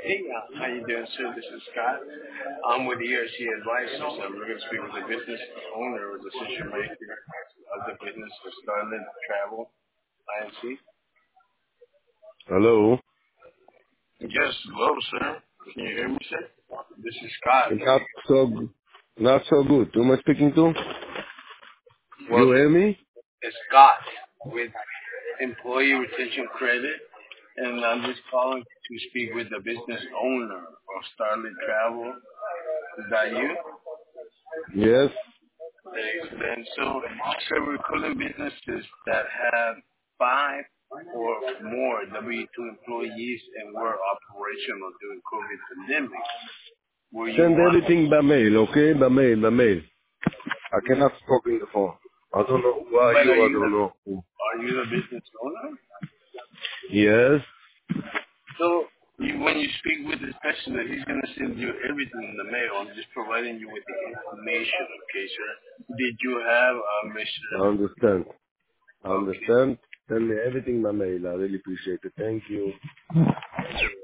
Hey, how you doing, sir? This is Scott. I'm with ERC Advisors. I'm looking to speak with the business owner or decision maker of the business of Starland Travel INC. Hello. Yes, hello, sir. Can you hear me, sir? This is Scott. Not so good. Who am I speaking to? Well, You hear me? it's Scott with Employee Retention Credit, and I'm just calling to speak with the business owner of Starland Travel. Is that you? Yes. Excellent. So we're calling businesses that have 5 or more W-2 employees and were operational during COVID pandemic. Were you Send one? everything by mail, okay? By mail. I cannot talk in the phone. I don't know who are But you. I don't know who. are you the business owner? Yes. So when you speak with this specialist, he's going to send you everything in the mail. I'm just providing you with the information, okay, sir? Did you have a mission? I understand. I Okay. understand. Send me everything by mail. I really appreciate it. Thank you.